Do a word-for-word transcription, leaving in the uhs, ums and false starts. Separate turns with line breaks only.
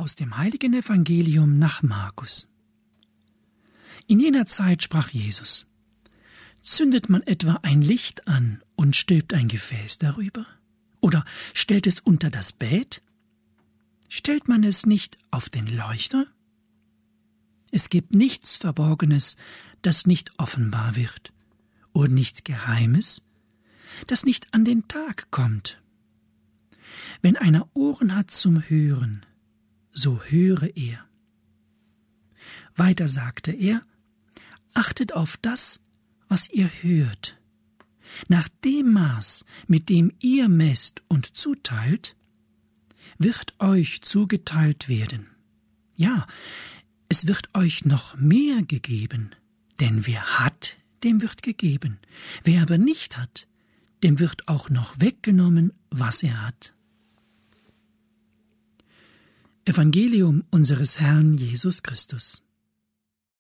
Aus dem heiligen Evangelium nach Markus. In jener Zeit sprach Jesus: Zündet man etwa ein Licht an und stülpt ein Gefäß darüber? Oder stellt es unter das Bett? Stellt man es nicht auf den Leuchter? Es gibt nichts Verborgenes, das nicht offenbar wird, und nichts Geheimes, das nicht an den Tag kommt. Wenn einer Ohren hat zum Hören, so höre er. Weiter sagte er: Achtet auf das, was ihr hört. Nach dem Maß, mit dem ihr messt und zuteilt, wird euch zugeteilt werden. Ja, es wird euch noch mehr gegeben, denn wer hat, dem wird gegeben. Wer aber nicht hat, dem wird auch noch weggenommen, was er hat. Evangelium unseres Herrn Jesus Christus.